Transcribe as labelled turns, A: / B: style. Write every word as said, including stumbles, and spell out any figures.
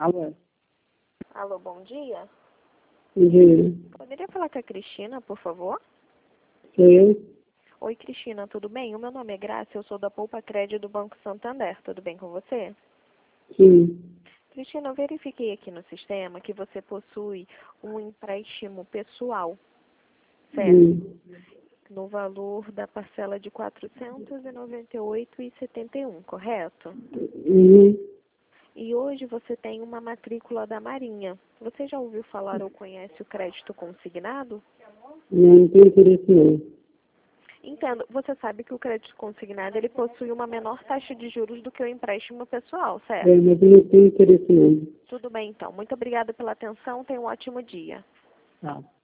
A: Alô?
B: Alô, bom dia.
A: Bom dia.
B: Poderia falar com a Cristina, por favor?
A: Sou eu?
B: Oi, Cristina, tudo bem? O meu nome é Graça, eu sou da Poupa Crédito do Banco Santander. Tudo bem com você?
A: Sim.
B: Cristina, eu verifiquei aqui no sistema que você possui um empréstimo pessoal, certo?
A: Hum.
B: No valor da parcela de quatrocentos e noventa e oito reais e setenta e um centavos, correto?
A: Uhum.
B: E hoje você tem uma matrícula da Marinha. Você já ouviu falar ou conhece o crédito consignado?
A: Não, não tenho interesse não.
B: Entendo. Você sabe que o crédito consignado ele possui uma menor taxa de juros do que o empréstimo pessoal, certo?
A: É, mas eu não tenho interesse não.
B: Tudo bem, então. Muito obrigada pela atenção. Tenha um ótimo dia.
A: Tá.